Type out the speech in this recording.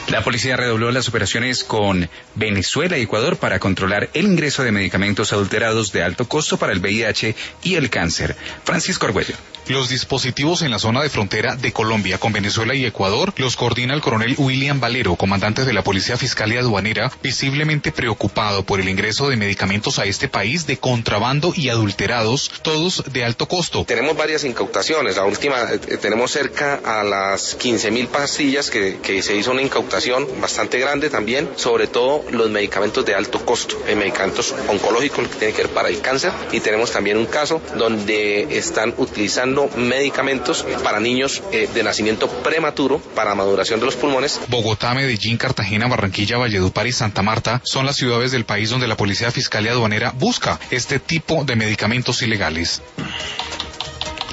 La policía redobló las operaciones con Venezuela y Ecuador para controlar el ingreso de medicamentos adulterados de alto costo para el VIH y el cáncer. Francisco Argüello. Los dispositivos en la zona de frontera de Colombia con Venezuela y Ecuador los coordina el coronel William Valero, comandante de la Policía Fiscal y Aduanera, visiblemente preocupado por el ingreso de medicamentos a este país de contrabando y adulterados, todos de alto costo. Tenemos varias incautaciones. La última, tenemos cerca a las 15.000 pastillas que se hizo una incautación bastante grande también, sobre todo los medicamentos de alto costo, medicamentos oncológicos, lo que tiene que ver para el cáncer, y tenemos también un caso donde están utilizando medicamentos para niños de nacimiento prematuro para maduración de los pulmones. Bogotá, Medellín, Cartagena, Barranquilla, Valledupar y Santa Marta son las ciudades del país donde la Policía Fiscal y Aduanera busca este tipo de medicamentos ilegales.